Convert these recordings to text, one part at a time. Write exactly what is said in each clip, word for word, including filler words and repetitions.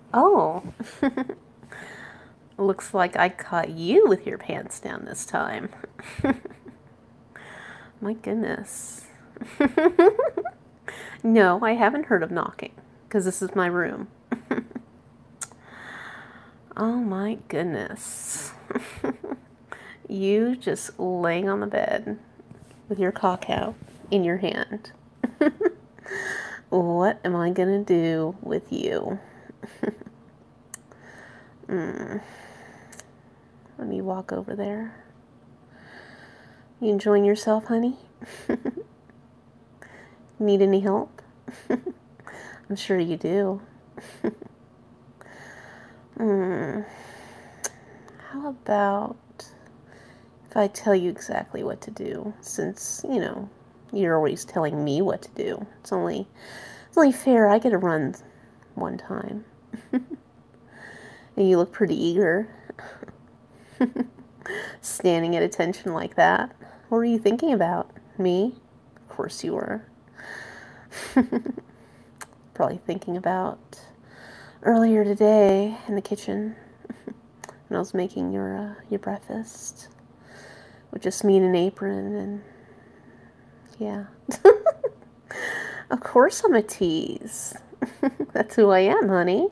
Oh, looks like I caught you with your pants down this time. My goodness. No, I haven't heard of knocking, because this is my room. Oh my goodness. You just laying on the bed with your cock out in your hand. What am I gonna do with you? mm. Let me walk over there. You enjoying yourself, honey? Need any help? I'm sure you do. Hmm. How about if I tell you exactly what to do, since, you know, you're always telling me what to do. It's only, it's only fair I get a run one time. And you look pretty eager. Standing at attention like that. What were you thinking about? Me? Of course you were. Probably thinking about earlier today in the kitchen when I was making your uh, your breakfast with just me in an apron, and yeah. Of course I'm a tease. That's who I am, honey.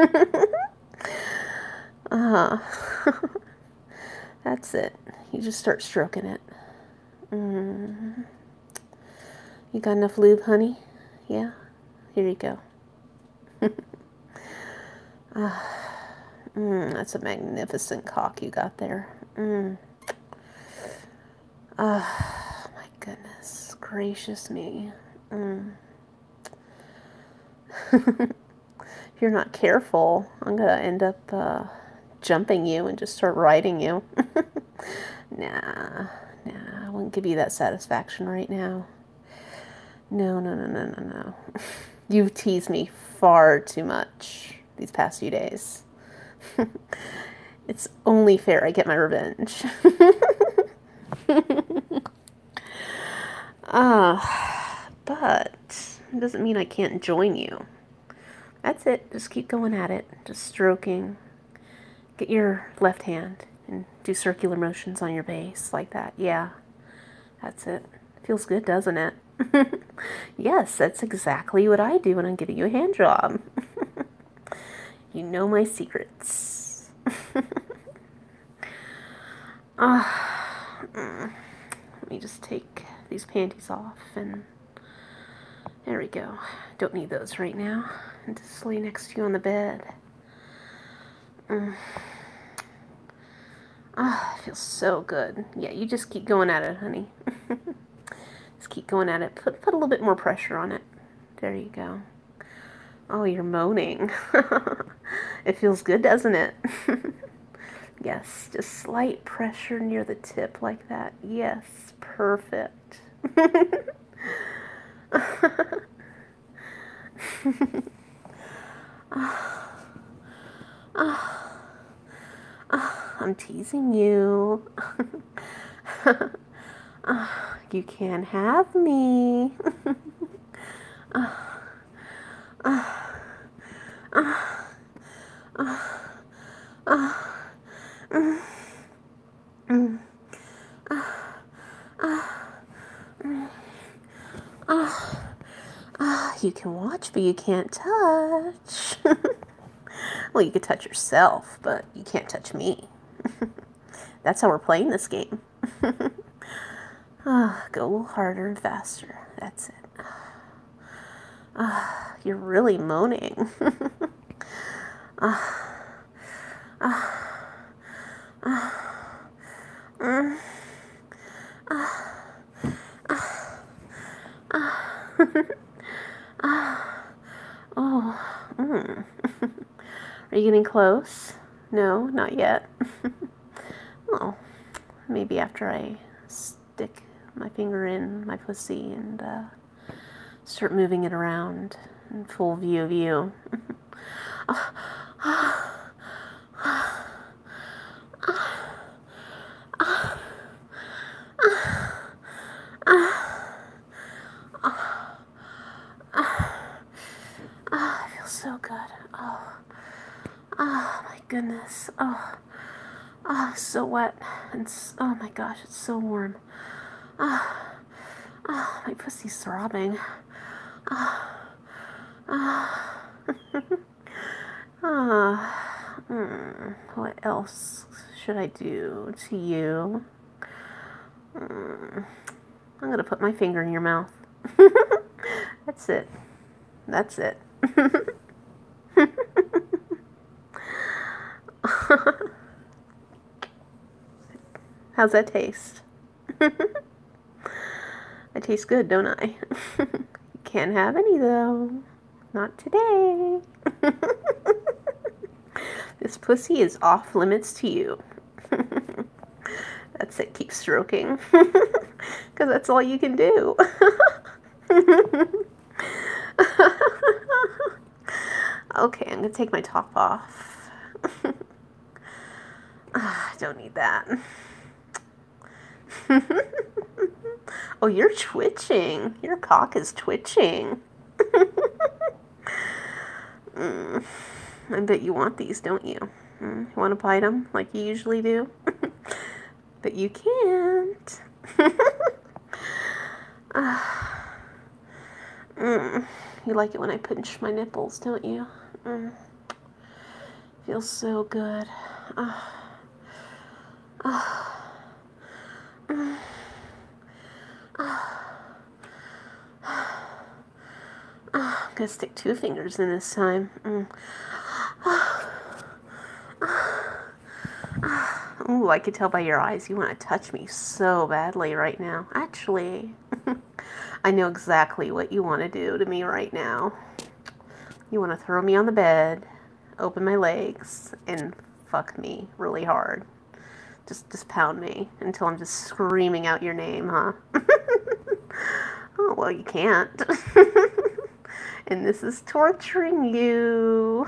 uh That's it. You just start stroking it. Mm. You got enough lube, honey? Yeah? Here you go. uh, mm, that's a magnificent cock you got there. Mm. Ah, my goodness gracious me. Mm. If you're not careful, I'm gonna end up uh, jumping you and just start riding you. Nah, nah, I won't give you that satisfaction right now. No, no, no, no, no, no. You've teased me far too much these past few days. It's only fair I get my revenge. Ah, uh, but it doesn't mean I can't join you. That's it. Just keep going at it. Just stroking. Get your left hand and do circular motions on your base like that. Yeah, that's it. Feels good, doesn't it? Yes, that's exactly what I do when I'm giving you a hand job. You know my secrets. Ah, mm. Let me just take these panties off, and there we go. Don't need those right now. And just lay next to you on the bed. Mm. Ah, it feels so good. Yeah, you just keep going at it, honey. Just keep going at it. Put put a little bit more pressure on it. There you go. Oh, you're moaning. It feels good, doesn't it? Yes, just slight pressure near the tip like that. Yes, perfect. Ah, ah, ah, I'm teasing you. Ah, you can't have me. Ah, ah, ah, ah, ah, mm, mm, ah, ah, mm, ah, ah. You can watch, but you can't touch. Well, you could touch yourself, but you can't touch me. That's how we're playing this game. Ah, go a little harder and faster. That's it. Ah, you're really moaning. Ah, ah, ah, mm, ah, ah, ah, ah. Oh, mm. Are you getting close? No, not yet. Well, maybe after I stick my finger in my pussy and uh, start moving it around in full view of you. Ah, it feels so good. Oh, Oh my goodness. Oh, oh, so wet. And s- oh my gosh, it's so warm. Oh, oh, my pussy's throbbing. Oh, oh. Ah, mm, what else should I do to you? Mm, I'm gonna put my finger in your mouth. That's it. That's it. How's that taste? I taste good, don't I? You can't have any though. Not today. This pussy is off limits to you. That's it. Keep stroking. Because that's all you can do. Okay, I'm going to take my top off. I don't need that. Oh, you're twitching. Your cock is twitching. mm. I bet you want these, don't you? Mm. You want to bite them like you usually do? But you can't. uh, mm. You like it when I pinch my nipples, don't you? Mm. Feels so good. Uh, uh, mm. I'm gonna stick two fingers in this time. Mm. Ooh, I could tell by your eyes you want to touch me so badly right now. Actually, I know exactly what you want to do to me right now. You want to throw me on the bed, open my legs, and fuck me really hard. Just, just pound me until I'm just screaming out your name, huh? Oh, well, you can't. And this is torturing you.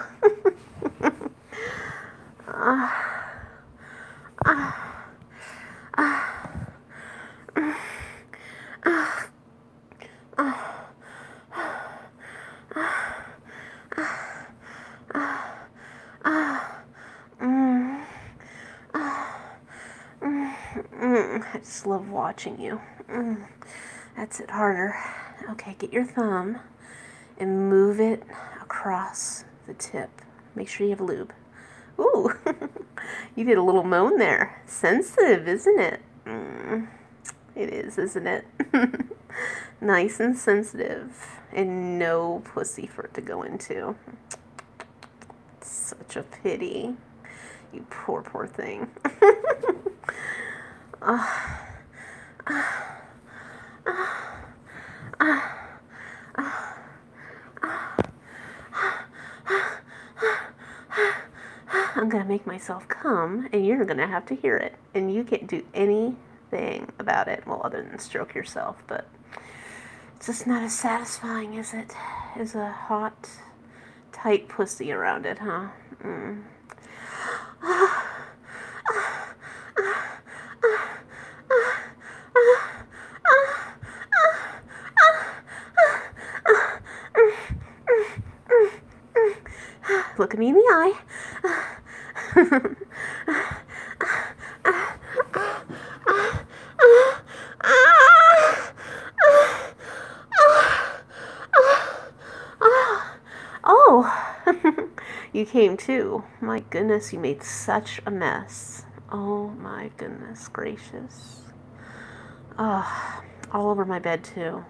uh, uh, uh, I just love watching you. Mm. That's it, harder. Okay, get your thumb and move it across the tip. Make sure you have lube. Ooh, you did a little moan there. Sensitive, isn't it? Mm. It is, isn't it? Nice and sensitive. And no pussy for it to go into. Such a pity. You poor, poor thing. uh, uh, uh, I'm gonna make myself come, and you're gonna have to hear it. And you can't do anything about it, well, other than stroke yourself, but it's just not as satisfying, is it? As a hot, tight pussy around it, huh? Mm. Look at me in the eye. Oh, you came too. My goodness, you made such a mess. Oh my goodness gracious. Oh, all over my bed too.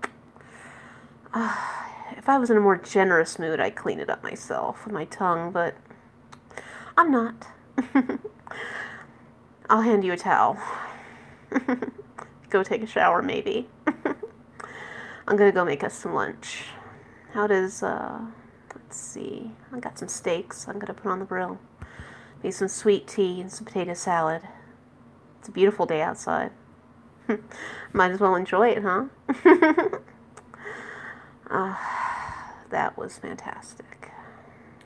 Uh, if I was in a more generous mood, I'd clean it up myself with my tongue, but I'm not. I'll hand you a towel. Go take a shower, maybe. I'm gonna go make us some lunch. How does, uh, let's see. I got some steaks I'm gonna put on the grill. Maybe some sweet tea and some potato salad. It's a beautiful day outside. Might as well enjoy it, huh? uh, that was fantastic.